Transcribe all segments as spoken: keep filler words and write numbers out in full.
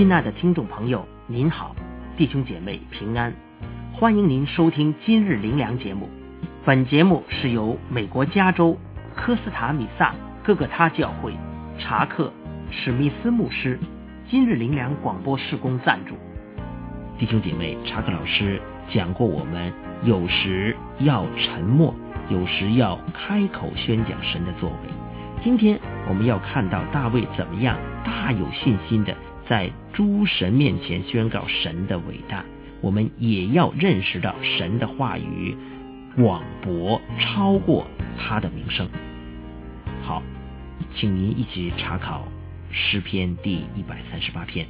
亲爱的听众朋友，您好，弟兄姐妹平安，欢迎您收听今日灵粮节目。本节目是由美国加州科斯塔米萨哥哥他教会查克史密斯牧师今日灵粮广播事工赞助。弟兄姐妹，查克老师讲过，我们有时要沉默，有时要开口宣讲神的作为。今天我们要看到大卫怎么样大有信心的在诸神面前宣告神的伟大。我们也要认识到神的话语广博超过他的名声。好，请您一起查考诗篇第一百三十八篇。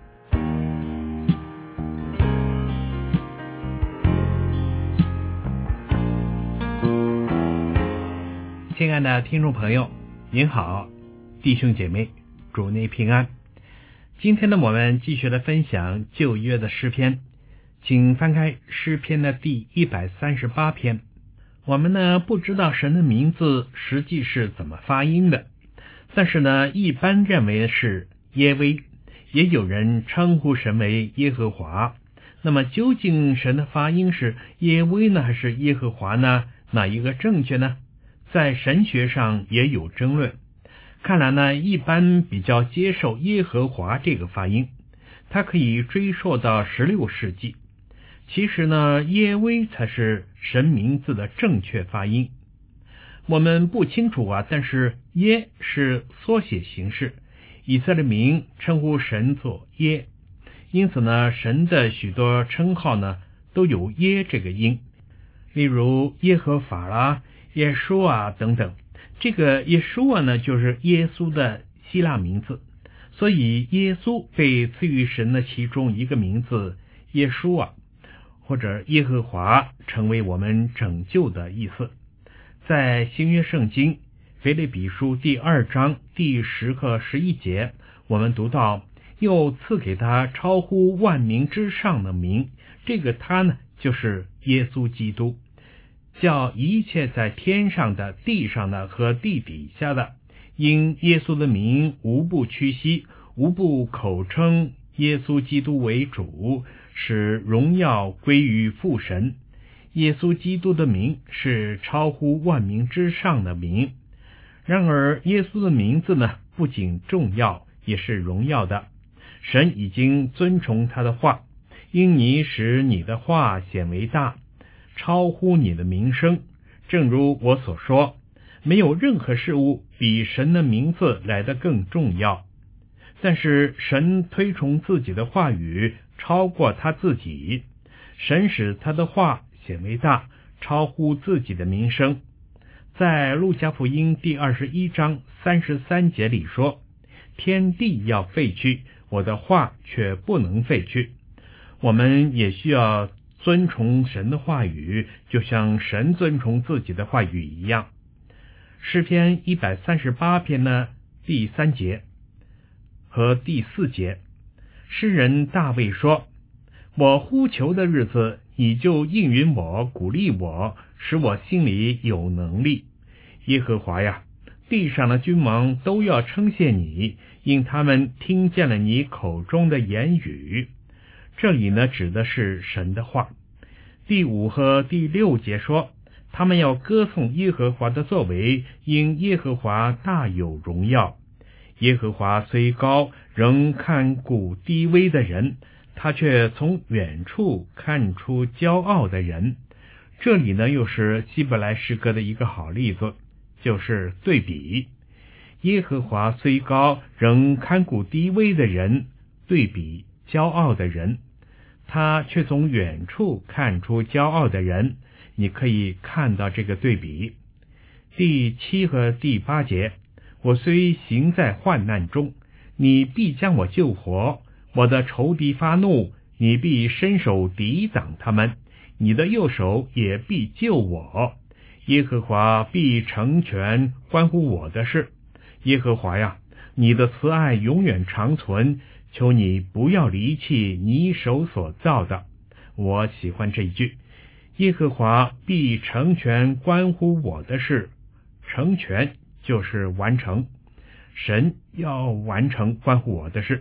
亲爱的听众朋友，您好，弟兄姐妹，主内平安。今天呢，我们继续来分享旧约的诗篇，请翻开诗篇的第一百三十八篇。我们呢不知道神的名字实际是怎么发音的，但是呢一般认为是耶威，也有人称呼神为耶和华。那么究竟神的发音是耶威呢还是耶和华呢？哪一个正确呢？在神学上也有争论。看来呢，一般比较接受耶和华这个发音，它可以追溯到十六世纪。其实呢，耶威才是神名字的正确发音。我们不清楚啊，但是耶是缩写形式，以色列民称呼神作耶，因此呢，神的许多称号呢都有耶这个音，例如耶和法啦、耶稣啊等等。这个耶稣啊呢，就是耶稣的希腊名字，所以耶稣被赐予神的其中一个名字耶稣啊，或者耶和华，成为我们拯救的意思。在新约圣经腓立比书第二章第十和十一节，我们读到，又赐给他超乎万民之上的名，这个他呢，就是耶稣基督，叫一切在天上的、地上的和地底下的，因耶稣的名无不屈膝，无不口称耶稣基督为主，使荣耀归于父神。耶稣基督的名是超乎万名之上的名。然而耶稣的名字呢，不仅重要，也是荣耀的。神已经尊崇他的话，因你使你的话显为大，超乎你的名声。正如我所说，没有任何事物比神的名字来得更重要。但是神推崇自己的话语超过他自己，神使他的话显为大，超乎自己的名声。在路加福音第二十一章三十三节里说，天地要废去，我的话却不能废去。我们也需要尊崇神的话语，就像神尊崇自己的话语一样。诗篇一百三十八篇呢，第三节和第四节，诗人大卫说，我呼求的日子，你就应允我，鼓励我，使我心里有能力。耶和华呀，地上的君王都要称谢你，因他们听见了你口中的言语。这里呢，指的是神的话。第五和第六节说，他们要歌颂耶和华的作为，因耶和华大有荣耀。耶和华虽高，仍看顾低微的人，他却从远处看出骄傲的人。这里呢，又是希伯来诗歌的一个好例子，就是对比。耶和华虽高，仍看顾低微的人，对比骄傲的人，他却从远处看出骄傲的人。你可以看到这个对比。第七和第八节，我虽行在患难中，你必将我救活；我的仇敌发怒，你必伸手抵挡他们，你的右手也必救我。耶和华必成全关乎我的事。耶和华呀，你的慈爱永远长存，求你不要离弃你手所造的。我喜欢这一句，耶和华必成全关乎我的事。成全就是完成，神要完成关乎我的事，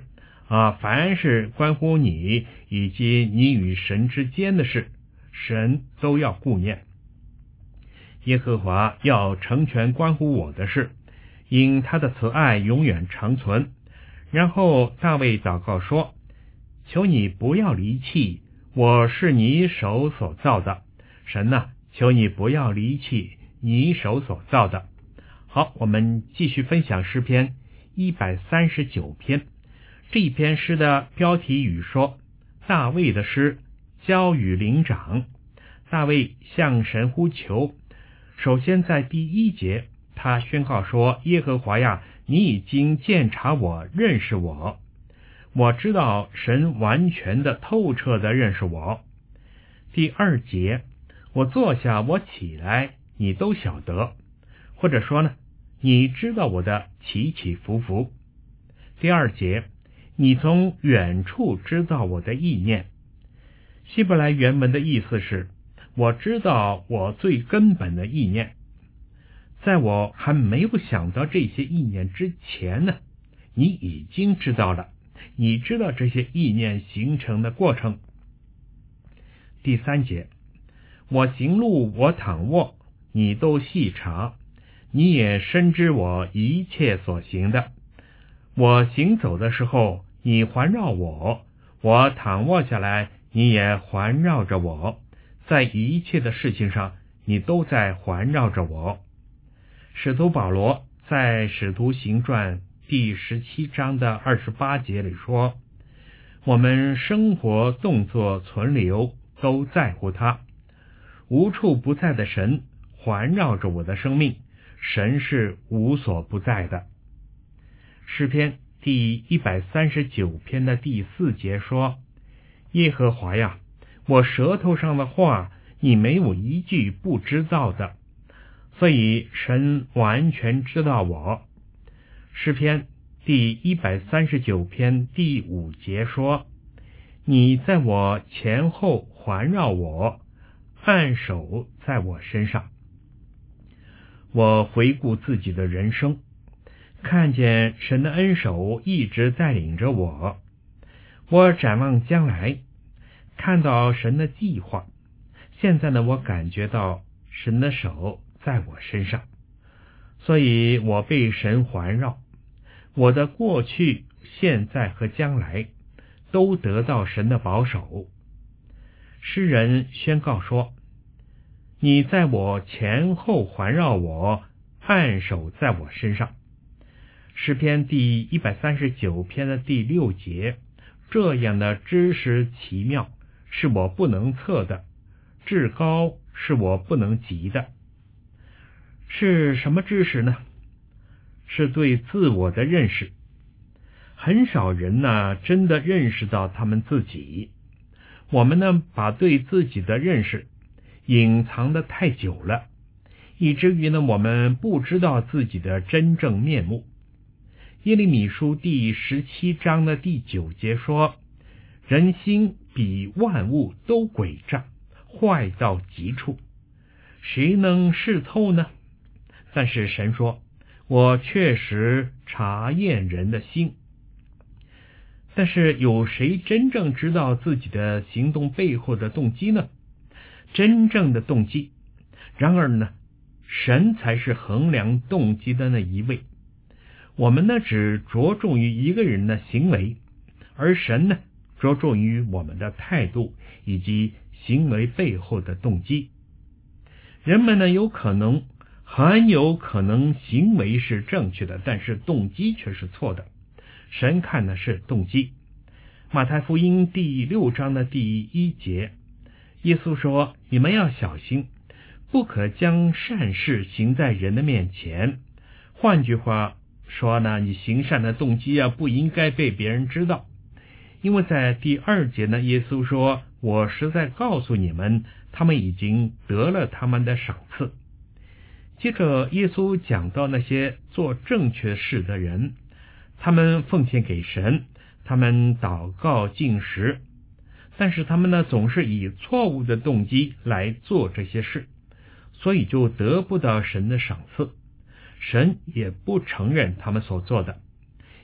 啊，凡是关乎你以及你与神之间的事，神都要顾念。耶和华要成全关乎我的事，因他的慈爱永远长存。然后大卫祷告说，求你不要离弃，我是你手所造的。神啊，求你不要离弃你手所造的。好，我们继续分享诗篇一百三十九篇。这一篇诗的标题语说，大卫的诗，交与灵长。大卫向神呼求。首先在第一节，他宣告说，耶和华呀，你已经鉴察我，认识我。我知道神完全的透彻的认识我。第二节，我坐下，我起来，你都晓得。或者说呢，你知道我的起起伏伏。第二节，你从远处知道我的意念。希伯来原文的意思是，我知道我最根本的意念。在我还没有想到这些意念之前呢，你已经知道了，你知道这些意念形成的过程。第三节，我行路，我躺卧，你都细察，你也深知我一切所行的。我行走的时候，你环绕我；我躺卧下来，你也环绕着我。在一切的事情上，你都在环绕着我。使徒保罗在使徒行传第十七章的二十八节里说，我们生活、动作、存留都在乎他。无处不在的神环绕着我的生命，神是无所不在的。诗篇第一百三十九篇的第四节说，耶和华呀，我舌头上的话，你没有一句不知道的。所以神完全知道我。诗篇第一百三十九篇第五节说，你在我前后环绕我，按手在我身上。我回顾自己的人生，看见神的恩手一直带领着我。我展望将来，看到神的计划。现在呢，我感觉到神的手在我身上，所以我被神环绕。我的过去、现在和将来都得到神的保守。诗人宣告说，你在我前后环绕我，按手在我身上。诗篇第一百三十九篇的第六节，这样的知识奇妙，是我不能测的，至高是我不能及的。是什么知识呢？是对自我的认识。很少人呢，真的认识到他们自己。我们呢，把对自己的认识隐藏得太久了，以至于呢，我们不知道自己的真正面目。耶利米书第十七章的第九节说，人心比万物都诡诈，坏到极处，谁能识透呢？但是神说，我确实查验人的心。但是有谁真正知道自己的行动背后的动机呢？真正的动机。然而呢，神才是衡量动机的那一位。我们呢，只着重于一个人的行为，而神呢，着重于我们的态度以及行为背后的动机。人们呢，有可能很有可能行为是正确的，但是动机却是错的。神看的是动机。马太福音第六章的第一节，耶稣说，你们要小心，不可将善事行在人的面前。换句话说呢，你行善的动机啊，不应该被别人知道。因为在第二节呢，耶稣说，我实在告诉你们，他们已经得了他们的赏赐。接着耶稣讲到那些做正确事的人，他们奉献给神，他们祷告禁食，但是他们呢，总是以错误的动机来做这些事，所以就得不到神的赏赐，神也不承认他们所做的。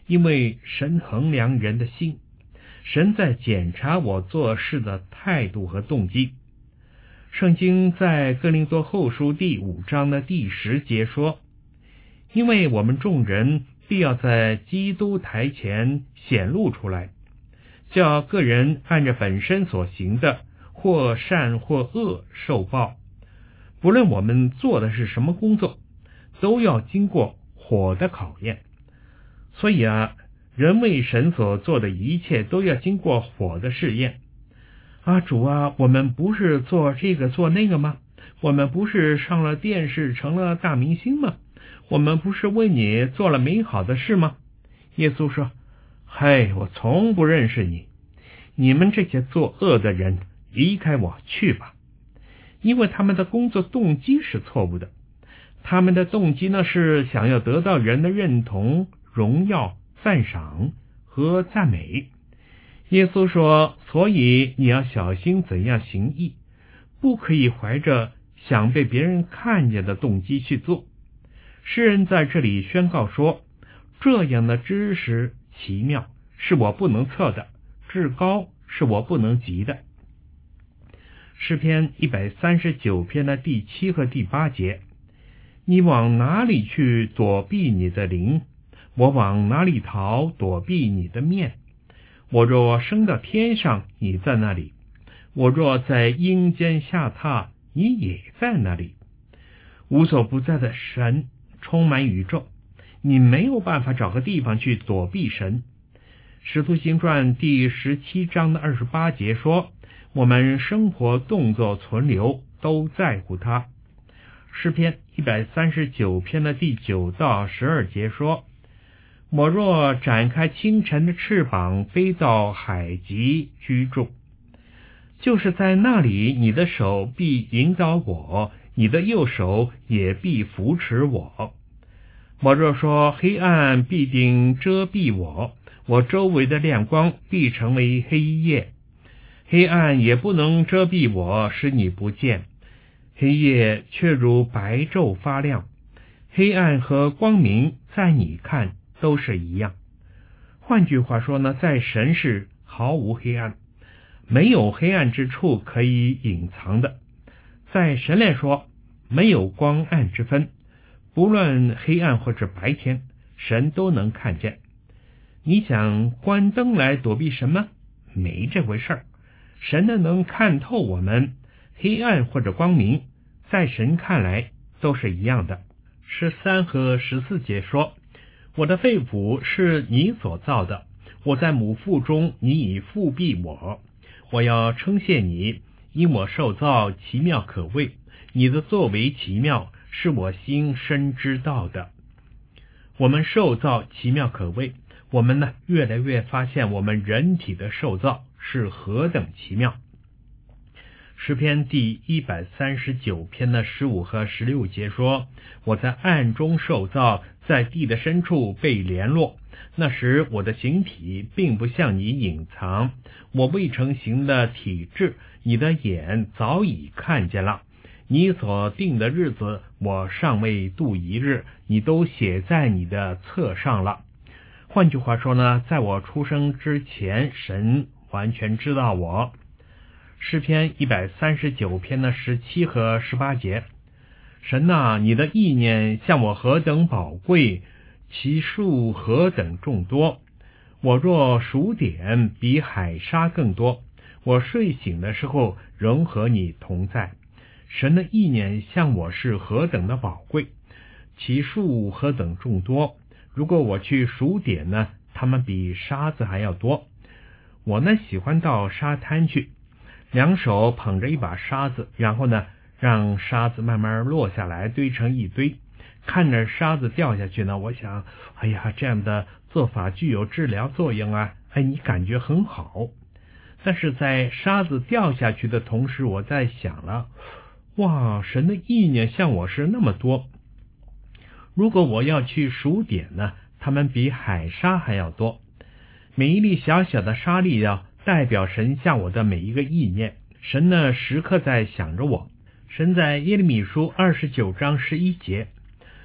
因为神衡量人的心，神在检查我做事的态度和动机。圣经在哥林多后书第五章的第十节说，因为我们众人必要在基督台前显露出来，叫个人按着本身所行的，或善或恶受报。不论我们做的是什么工作，都要经过火的考验。所以啊，人为神所做的一切都要经过火的试验。啊，主啊，我们不是做这个做那个吗？我们不是上了电视成了大明星吗？我们不是为你做了美好的事吗？耶稣说，嘿，我从不认识你，你们这些作恶的人，离开我去吧。因为他们的工作动机是错误的，他们的动机呢是想要得到人的认同、荣耀、赞赏和赞美。耶稣说，所以你要小心怎样行义，不可以怀着想被别人看见的动机去做。诗人在这里宣告说，这样的知识奇妙，是我不能测的，至高是我不能及的。诗篇一百三十九篇的第七和第八节，你往哪里去躲避你的灵？我往哪里逃躲避你的面？我若升到天上，你在那里；我若在阴间下榻，你也在那里。无所不在的神充满宇宙，你没有办法找个地方去躲避神。使徒行传第十七章的二十八节说，我们生活动作存留都在乎他。诗篇一百三十九篇的第九到十二节说，我若展开清晨的翅膀，飞到海极居住，就是在那里，你的手必引导我，你的右手也必扶持我。我若说黑暗必定遮蔽我，我周围的亮光必成为黑夜。黑暗也不能遮蔽我，使你不见，黑夜却如白昼发亮。黑暗和光明在你看都是一样。换句话说呢，在神是毫无黑暗，没有黑暗之处可以隐藏的。在神来说，没有光暗之分，不论黑暗或者白天，神都能看见。你想关灯来躲避神吗？没这回事儿。神呢能看透我们，黑暗或者光明，在神看来都是一样的。十三和十四节说，我的肺腑是你所造的，我在母腹中，你已复庇我。我要称谢你，因我受造奇妙可畏，你的作为奇妙，是我心深知道的。我们受造奇妙可畏，我们呢越来越发现我们人体的受造是何等奇妙。诗篇第一百三十九篇的十五和十六节说，我在暗中受造，在地的深处被联络，那时我的形体并不向你隐藏，我未成形的体质，你的眼早已看见了。你所定的日子，我尚未度一日，你都写在你的册上了。换句话说呢，在我出生之前，神完全知道我。诗篇一百三十九篇的十七和十八节，神啊，你的意念向我何等宝贵，其数何等众多。我若数点，比海沙更多。我睡醒的时候，仍和你同在。神的意念向我是何等的宝贵，其数何等众多。如果我去数点呢，他们比沙子还要多。我呢喜欢到沙滩去，两手捧着一把沙子，然后呢让沙子慢慢落下来，堆成一堆。看着沙子掉下去呢，我想，哎呀，这样的做法具有治疗作用啊，哎，你感觉很好。但是在沙子掉下去的同时，我在想了，哇，神的意念向我是那么多。如果我要去数点呢，他们比海沙还要多。每一粒小小的沙粒要代表神向我的每一个意念。神呢时刻在想着我。神在耶利米书二十九章十一节，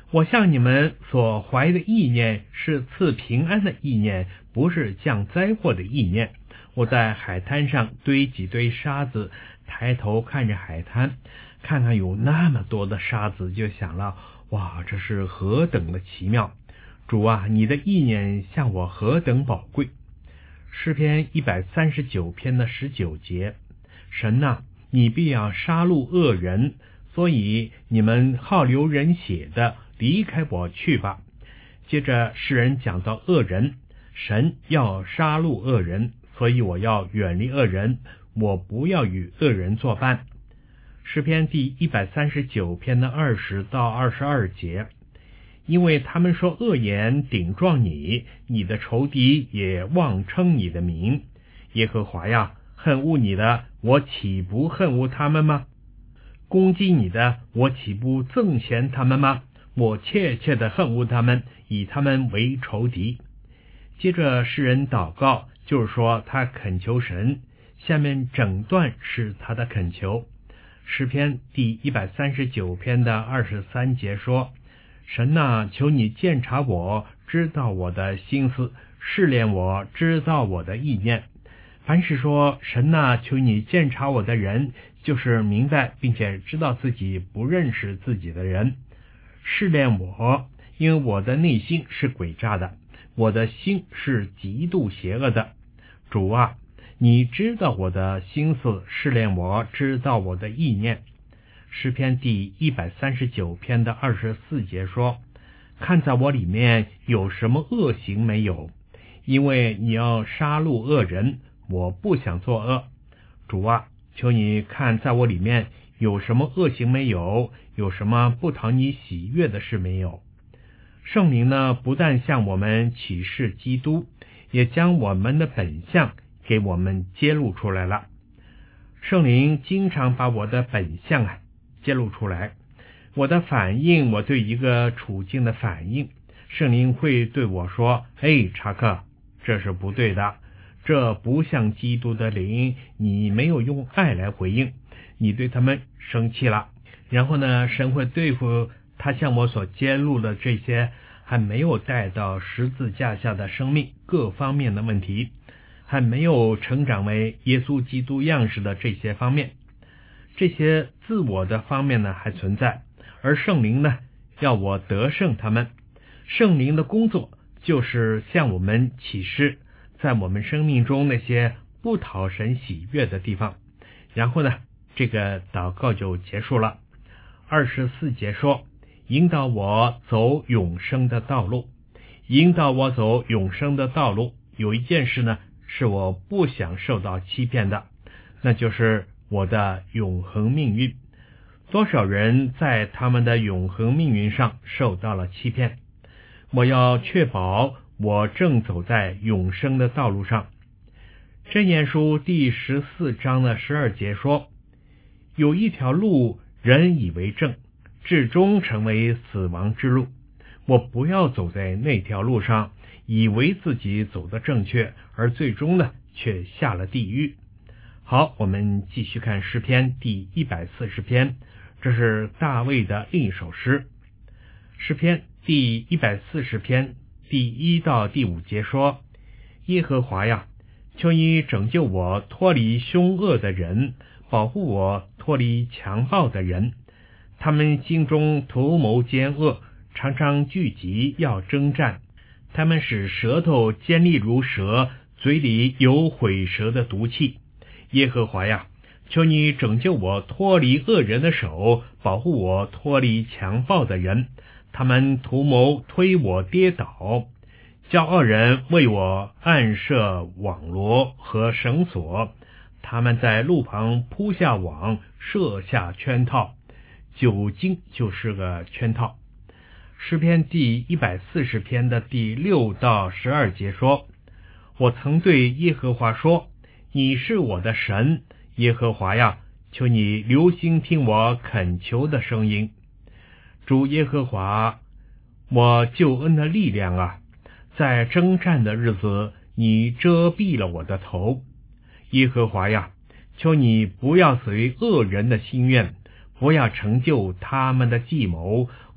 我向你们所怀的意念是赐平安的意念，不是降灾祸的意念。我在海滩上堆几堆沙子，抬头看着海滩，看看有那么多的沙子，就想了，哇，这是何等的奇妙！主啊，你的意念向我何等宝贵！诗篇一百三十九篇的十九节，神啊，你必要杀戮恶人，所以你们好流人血的，离开我去吧。接着诗人讲到恶人，神要杀戮恶人，所以我要远离恶人，我不要与恶人作伴。诗篇第一百三十九篇的二十到二十二节，因为他们说恶言顶撞你，你的仇敌也妄称你的名。耶和华呀，恨恶你的，我岂不恨恶他们吗？攻击你的，我岂不憎嫌他们吗？我切切的恨恶他们，以他们为仇敌。接着诗人祷告，就是说他恳求神，下面整段是他的恳求。诗篇第一百三十九篇的二十三节说，神啊，求你鉴察我，知道我的心思，试炼我，知道我的意念。凡是说神啊，求你鉴察我的人，就是明白并且知道自己不认识自己的人。试炼我，因为我的内心是诡诈的，我的心是极度邪恶的。主啊，你知道我的心思，试炼我，知道我的意念。诗篇第一百三十九篇的二十四节说，看在我里面有什么恶行没有，因为你要杀戮恶人，我不想作恶。主啊，求你看在我里面有什么恶行没有，有什么不讨你喜悦的事没有。圣灵呢，不但向我们启示基督，也将我们的本相给我们揭露出来了。圣灵经常把我的本相啊揭露出来，我的反应，我对一个处境的反应，圣灵会对我说，哎，查克，这是不对的，这不像基督的灵，你没有用爱来回应，你对他们生气了。然后呢，神会对付他向我所揭露的这些还没有带到十字架下的生命各方面的问题，还没有成长为耶稣基督样式的这些方面，这些自我的方面呢还存在，而圣灵呢要我得胜他们。圣灵的工作就是向我们启示在我们生命中那些不讨神喜悦的地方。然后呢，这个祷告就结束了。二十四节说，引导我走永生的道路，引导我走永生的道路。有一件事呢是我不想受到欺骗的，那就是我的永恒命运。多少人在他们的永恒命运上受到了欺骗，我要确保我正走在永生的道路上。箴言书第十四章的十二节说，有一条路人以为正，至终成为死亡之路。我不要走在那条路上，以为自己走得正确，而最终呢却下了地狱。好，我们继续看诗篇第一百四十篇，这是大卫的另一首诗。诗篇第一百四十篇第一到第五节说，耶和华呀，求你拯救我脱离凶恶的人，保护我脱离强暴的人。他们心中图谋奸恶，常常聚集要征战。他们使舌头尖利如蛇，嘴里有毁蛇的毒气。耶和华呀，求你拯救我脱离恶人的手，保护我脱离强暴的人。他们图谋推我跌倒，骄傲人为我暗设网罗和绳索，他们在路旁铺下网，设下圈套。酒精就是个圈套。诗篇第一百四十篇的第六到十二节说，我曾对耶和华说，你是我的神，耶和华呀，求你留心听我恳求的声音。主耶和华，我救恩的力量啊，在征战的日子，你遮蔽了我的头。耶和华呀，求你不要随恶人的心愿，不要成就他们的计谋，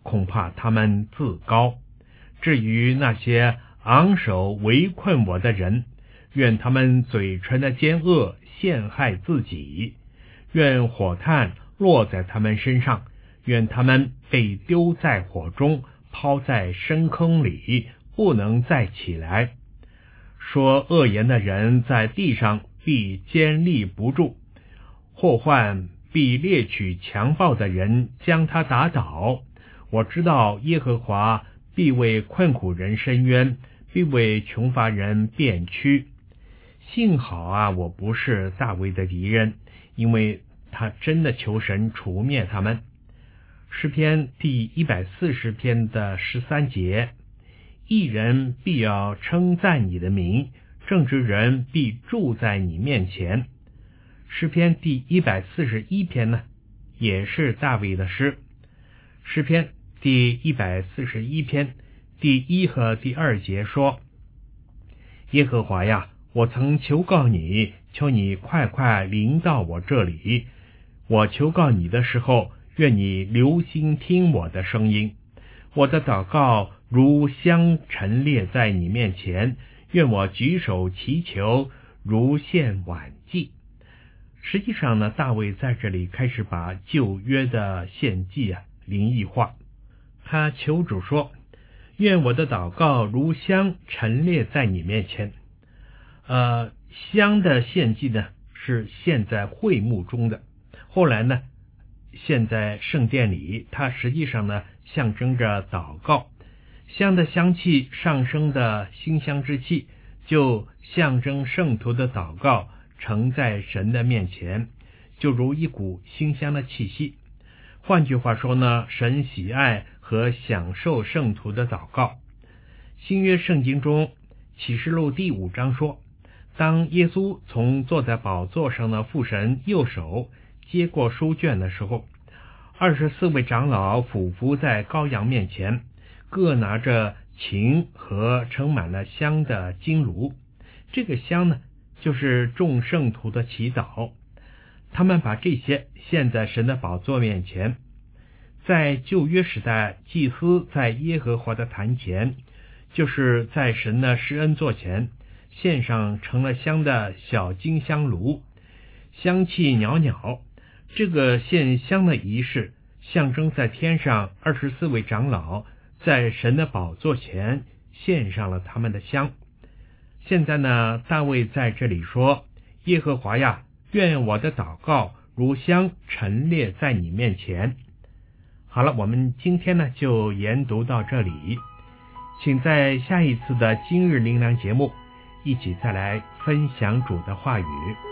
恐怕他们自高。至于那些昂首围困我的人，愿他们嘴唇的奸恶陷害自己，愿火炭落在他们身上，愿他们被丢在火中，抛在深坑里，不能再起来。说恶言的人在地上必坚立不住，祸患必猎取强暴的人，将他打倒。我知道耶和华必为困苦人伸冤，必为穷乏人辩屈。幸好啊，我不是大卫的敌人，因为他真的求神除灭他们。诗篇第一百四十篇的十三节，义人必要称赞你的名，正直人必住在你面前。诗篇第一百四十一篇呢，也是大卫的诗。诗篇第一百四十一篇第一和第二节说，耶和华呀，我曾求告你，求你快快临到我这里。我求告你的时候，愿你留心听我的声音。我的祷告如香陈列在你面前，愿我举手祈求，如献晚祭。实际上呢，大卫在这里开始把旧约的献祭啊灵异化。他求主说，愿我的祷告如香陈列在你面前。呃，香的献祭呢是献在会幕中的，后来呢献在圣殿里，它实际上呢象征着祷告。香的香气上升的馨香之气，就象征圣徒的祷告呈在神的面前，就如一股馨香的气息。换句话说呢，神喜爱和享受圣徒的祷告。新约圣经中启示录第五章说，当耶稣从坐在宝座上的父神右手接过书卷的时候，二十四位长老俯伏在羔羊面前，各拿着琴和盛满了香的金炉。这个香呢，就是众圣徒的祈祷。他们把这些献在神的宝座面前。在旧约时代，祭司在耶和华的坛前，就是在神的施恩座前，献上盛了香的小金香炉，香气袅袅。这个献香的仪式象征在天上二十四位长老在神的宝座前献上了他们的香。现在呢，大卫在这里说，耶和华呀，愿我的祷告如香陈列在你面前。好了，我们今天呢就研读到这里，请在下一次的今日灵粮节目一起再来分享主的话语。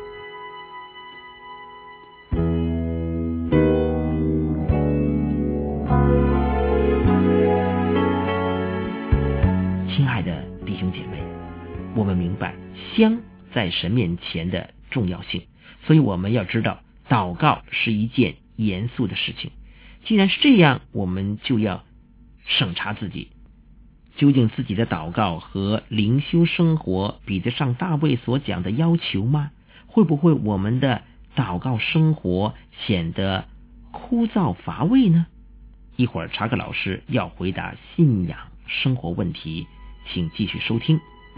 亲爱的弟兄姐妹，我们明白香在神面前的重要性，所以我们要知道祷告是一件严肃的事情。既然是这样，我们就要审查自己，究竟自己的祷告和灵修生活比得上大卫所讲的要求吗？会不会我们的祷告生活显得枯燥乏味呢？一会儿查克老师要回答信仰生活问题，请继续收听。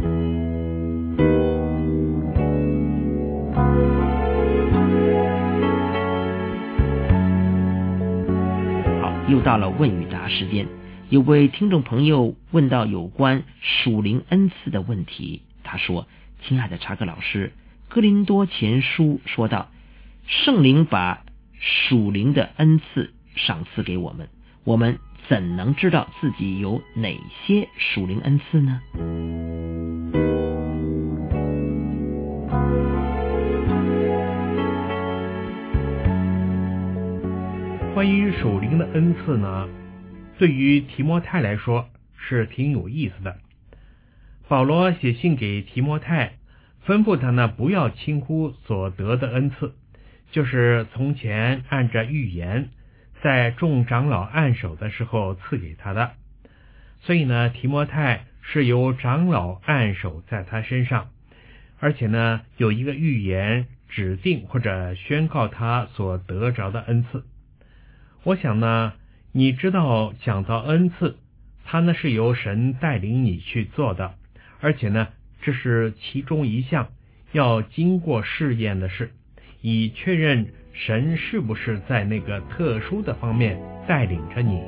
又到了问与答时间，有位听众朋友问到有关属灵恩赐的问题。他说，亲爱的查克老师，哥林多前书说到，圣灵把属灵的恩赐赏赐给我们，我们怎能知道自己有哪些属灵恩赐呢？ 关于属灵的恩赐呢，对于提摩太来说是挺有意思的。保罗写信给提摩太，吩咐他呢不要轻忽所得的恩赐，就是从前按着预言在众长老按手的时候赐给他的。所以呢，提摩太是由长老按手在他身上，而且呢有一个预言指定或者宣告他所得着的恩赐。我想呢， 你知道讲到恩赐，它呢是由神带领你去做的，而且呢这是其中一项要经过试验的事，以确认神是不是在那个特殊的方面带领着你。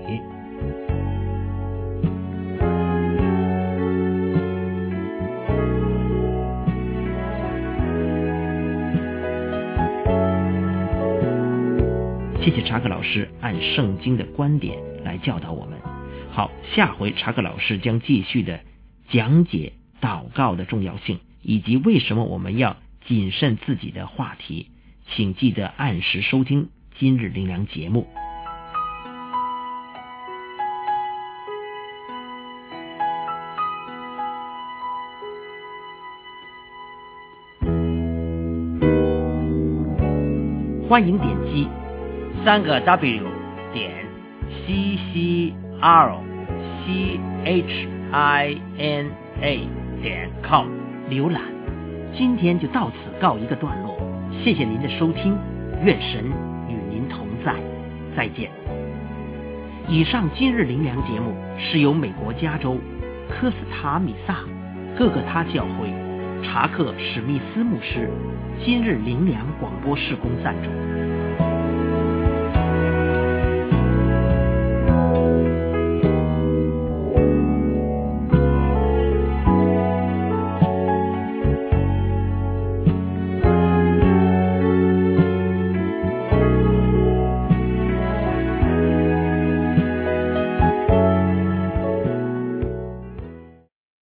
谢谢查克老师按圣经的观点来教导我们。好，下回查克老师将继续的讲解祷告的重要性，以及为什么我们要谨慎自己的话题。请记得按时收听今日灵粮节目。欢迎点击三个 W 点 C C R C H I N A 点 com 浏览。今天就到此告一个段落，谢谢您的收听，愿神与您同在，再见。以上今日灵粮节目是由美国加州科斯塔米萨各个他教会查克史密斯牧师今日灵粮广播事工赞助。